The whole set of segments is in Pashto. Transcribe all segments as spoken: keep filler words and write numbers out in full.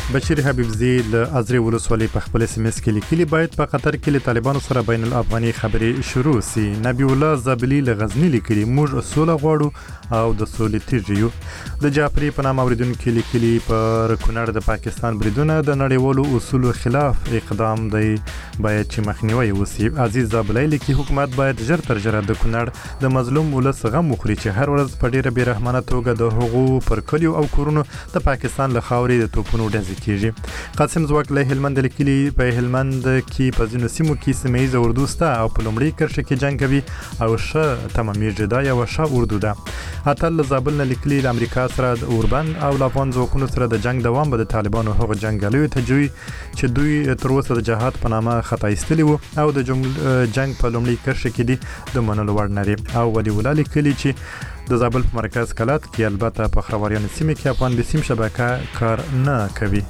بشیر حبیبزی له ازری ولسوالۍ په خپل اس ام اس کې لیکلي باید په قطر کې له طالبانو سره بین الافغاني خبرې شروع سي. نبی الله زابلی له غزنی لیکلي موږ سوله غواړو او د سولې تیږ یو. د جعفری په نام اوریدونکو لیکلي پر کونړ د پاکستان بریدونه د نړیوالو اصولو خلاف اقدام دی باید چې مخنیوي وسی. عزیز زابلی لیکي حکومت باید ژر تر ژره د کونړ د مظلوم ولس غم وخوري چې هر ورځ په ډیره بیرحمانه توګه د حقوقو پر کلیو او کورونو د پاکستان له خاورې د توپونو ډزې کیږي. قاسم زواک له هلمند لیکلي په هلمند کې په ځینو سیمو کې سیمه ییزه اردو سته او په لومړي کرښه کې جنګ کوي او ښه تمامېږي. دا یوه ښه اردو ده. اتل له زابل نه لیکلي له امریکا سره د اوربند او له افغان ځواکونو سره د جنګ دوام به د طالبانو هغه جنګیالیو ته جوړي چې دوی تر اوسه د جهاد په نامه خطا ایستلي وو او د جنګ په لومړي کرښه کې دي د منلو وړ نه دي. او ولي ولا لیکلي چې د زابل په مرکز کلات کې البته په خرواريان سیمه کې افغان بسیم شبکه کار نه کوي.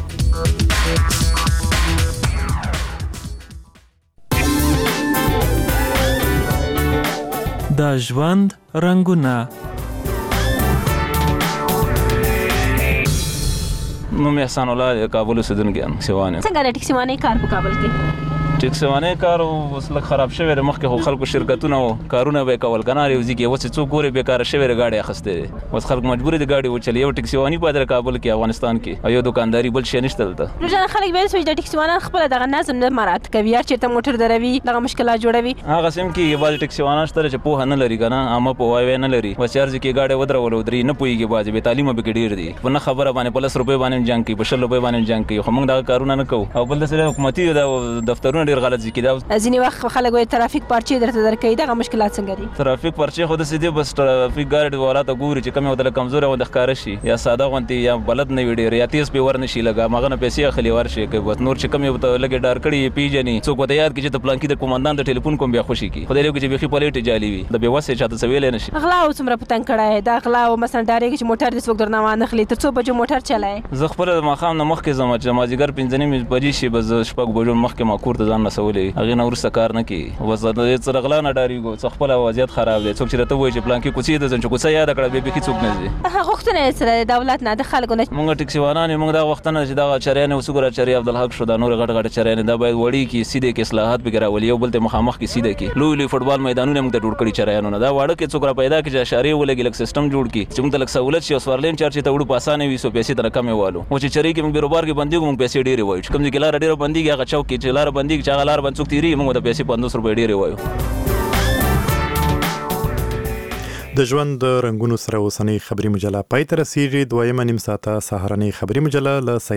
د ژوند رنگونه نوم احسان الله کابل اوسیدونکی یم. سیوانه څنګه د ټیکسیوانې کار په کابل کې؟ ټیکسیوانې کار اوس لږ خراب شوی دی. مخکې خو خلکو شرکتونه و کارونه به یې کول که نه هر یو ځای کې. اوس چې څوک ګورې بېکاره شوی دی ګاډۍ اخیستی دی. اوس خلک مجبور دي ګاډي وچلي. یو ټیکسیواني پاتې ده کابل کې افغانستان کې او یو دوکانداري بل شی نشته دلته. روزانه خلک ویل چې د ټیکسیوانان خپله دغه نظم نه مراعات کوي. هر چېرته موټر دروي دغه مشکلات جوړوي. هغه سیم کې بعضې ټیکسیوانان شته چې پوهه نه لري که نه عامه پوهاوی نه لري. بس هر ځای کې ګاډۍ ودرول ودرېږي نه پوهېږي. بعضې بې تعلیمه پکې ډېر دي. په نه خبره باندې په لس روپۍ باندې جنګ کوي په شل روپۍ باندې جنګ کوي. خو موږ دغه کارونه نه کوو. او بل داسې حکومتي دفترونه ډېر غلط ځای کې دي. ځینې وخت خلک وایي ترافیک پارچې درته درکوي. دغه مشکلات څنګه دي؟ ترافیک پارچې خو داسې دي بس ترافیک ګاډي والا ته ګوري چې کوم یو ته کمزوری غوندې ښکاره شي یا ساده غوندې یا بلد نه وي ډېر یا تیز پرې ور نه شي لږ هماغه نه پیسې اخلي ورشي کوي. بس نور چې کوم یو ته لږې ډار کړي یې پېژني څوک ورته یاد کړي چې ته پلانکي د قومندان د ټلیفون کوم بیا خوشي کړي. خدای دې وکړي چې بیخي پلیټې جالي وي د بېوسې چاته څه ویلی نه شي. غلا او څومره پتنګ کړی دا غلا او مثلا ډارېږي چې موټر دې څوک درنه وانخلي. تر څو بجو موټر چلایې؟ زه خپله د ماښام نه مخکې ځم چې مازدیګر پنځه نیمې بجې شي بس زه شپږ بجو مخکې ما کور ته ځان رسولی. هغې نه وروسته کار نه کوي. بس څه د غلا نه ډارېږو څه خپله وضعیت خراب دی. څوک چې راته ووایي چې پلانکي کوڅې ته ځم چې کوڅه یاده کړه بیا بیخي څوک نه ځي. غوښتنه یې څه ده د دولت نه د خلکو نه؟ مونږ ټیکسیوانان یو. مونږ دا غوښتنه چې دغه چریانې اوس وګوره چرې عبدالحق شو دا نورې غټ غټې چریانې دا باید وړي کړي سیدې کړي اصلاحات پکې راولي یو بل ته مخامخ کړي سیده کړي. لوی لوی فټبال میدانونه موږ ته جوړ کړي چریانو نه. دا واړه کې څوک را پیدا کړي چې اشارې ولګي لږ سیسټم جوړ کړي چې موږ ته لږ سهولت شي او سوارلین چارج ته وړو په اسانه وي څو پیسې ترې کمې والو. او چې چرې کې موږ بیروبار کې بندېږو موږ پیسې ډېرې وایو. چې کوم ځای کې لاره ډېره بندېږي هغه چوک کې چې لاره بندېږي چې هغه لاره باندې څوک تېرېږي موږ ته پیسې پنځوس روپۍ ډېرې وایو. د ژوند رنگونو سره اوسنۍ خبري مجله پای ته رسیږي. دویمه نیم ساعته سهارنۍ خبري مجله له